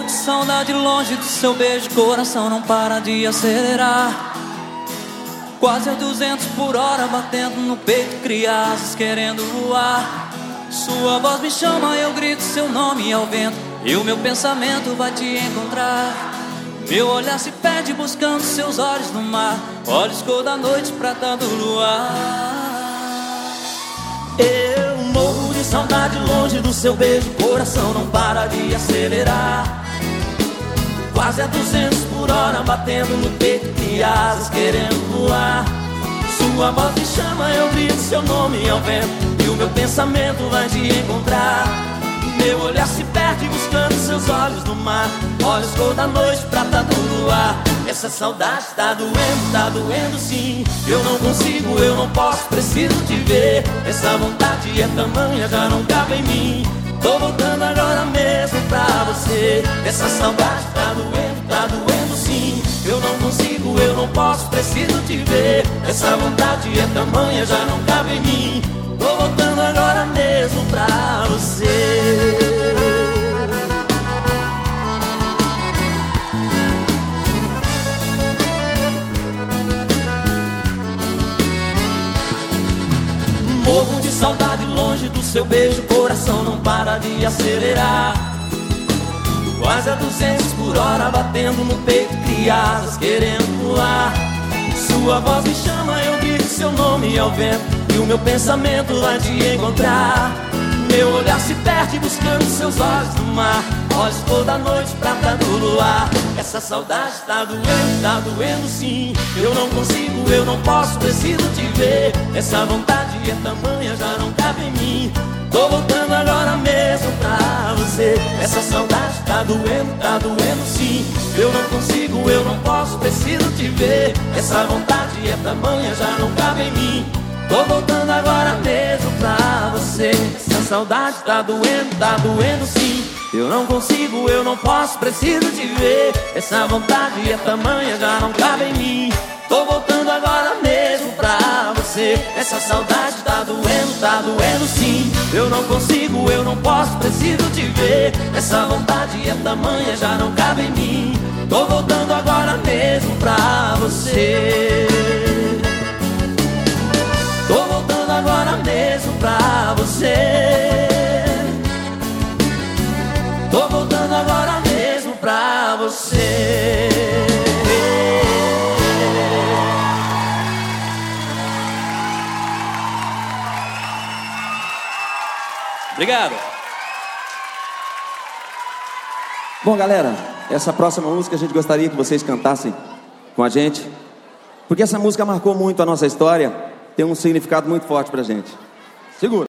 Morro de saudade longe do seu beijo, coração não para de acelerar. Quase a 200 por hora, batendo no peito, cria asas querendo voar. Sua voz me chama, eu grito seu nome ao vento, e o meu pensamento vai te encontrar. Meu olhar se perde buscando seus olhos no mar, olhos cor da noite, prata do luar. Eu morro de saudade longe do seu beijo, coração não para de acelerar. Quase a 200 por hora, batendo no peito, cria asas querendo voar. Sua voz me chama, eu grito seu nome ao vento, e o meu pensamento vai te encontrar. Meu olhar se perde buscando seus olhos no mar, olhos cor da noite, prata do luar. Essa saudade tá doendo sim. Eu não consigo, eu não posso, preciso te ver. Essa vontade é tamanha, já não cabe em mim. Tô voltando agora mesmo pra você. Essa saudade tá doendo sim. Eu não consigo, eu não posso, preciso te ver. Essa vontade é tamanha, já não cabe em mim. Tô voltando agora mesmo pra você. Morro de saudade longe do seu beijo, coração não para de acelerar. Quase a 200 por hora, batendo no peito, cria asas querendo voar. Sua voz me chama, eu grito seu nome ao vento, e o meu pensamento vai te encontrar. Meu olhar se perde buscando seus olhos no mar, olhos cor da noite, prata do luar. Essa saudade tá doendo sim. Eu não consigo, eu não posso, preciso te ver. Essa vontade é tamanha, já não cabe em mim. Tô voltando agora mesmo pra você. Essa saudade tá doendo sim. Eu não consigo, eu não posso, preciso te ver. Essa vontade é tamanha, já não cabe em mim. Tô voltando agora mesmo pra você. Essa saudade tá doendo sim. Eu não consigo, eu não posso, preciso te ver. Essa vontade é tamanha, já não cabe em mim. Tô voltando agora mesmo pra você. Essa saudade tá doendo sim. Eu não consigo, eu não posso, preciso te ver. Essa vontade é tamanha, já não cabe em mim. Tô voltando agora mesmo pra você. Tô voltando agora mesmo pra você. Tô voltando agora mesmo pra você. Obrigado. Bom, galera, essa próxima música a gente gostaria que vocês cantassem com a gente, porque essa música marcou muito a nossa história, tem um significado muito forte pra gente. Segura.